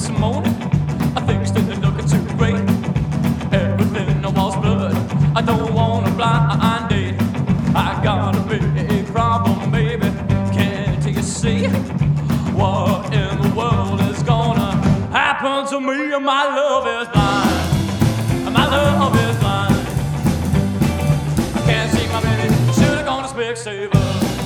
this morning. Things didn't look too great. Everything was blood. I don't want a blind date. I got a big problem, baby. Can't you see what in the world is gonna happen to me? My love is blind. My love is blind. I can't see my baby. Should've gone to Specsavers.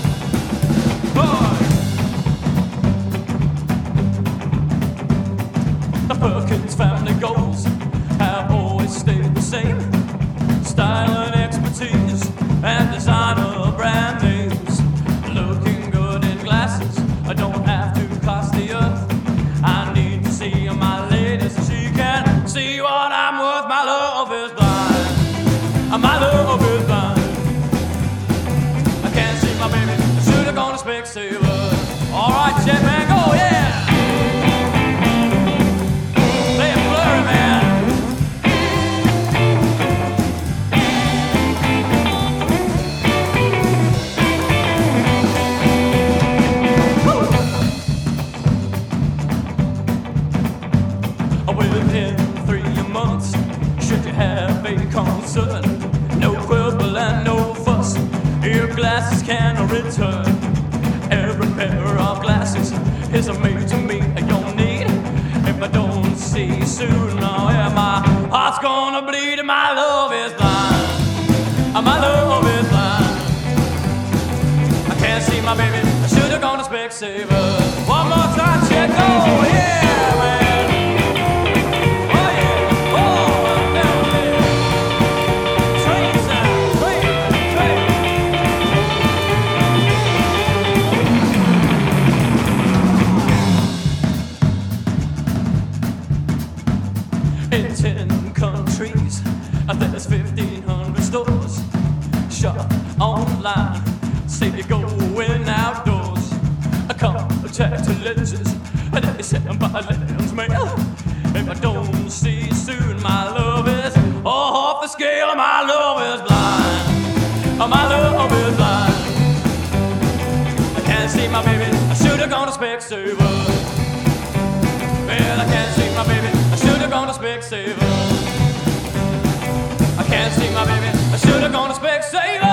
The Perkins family goals have always stayed the same. Style and expertise and designer brand names. Looking good in glasses, I don't have to cost the earth. I need to see my lady so she can see what I'm worth. My love is blind. My love is blind. I can't see my baby. I should've gone to Specsavers. Alright, check man, go, yeah! Within 3 months, should you have a concern? No quibble and no fuss. Your glasses can return. Every pair of glasses is made to meet your need. If I don't see you soon, now yeah, my heart's gonna bleed. My love is blind. My love is blind. I can't see my baby. I should've gone to Specsavers. One more time, check, go, yeah, man. In 10 countries, there's 1,500 stores. Shop online, say you're going outdoors. Contact lenses, they send by lens mail. If I don't see you soon, my love is off the scale. My love is blind. My love is blind. I can't see my baby. I should've gone to Specsavers. Well, I can't see my baby. I should've gone to Specsavers. I can't see my baby. I should've gone to Specsavers.